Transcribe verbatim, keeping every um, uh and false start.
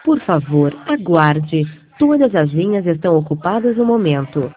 Por favor, aguarde. Todas as linhas estão ocupadas no momento.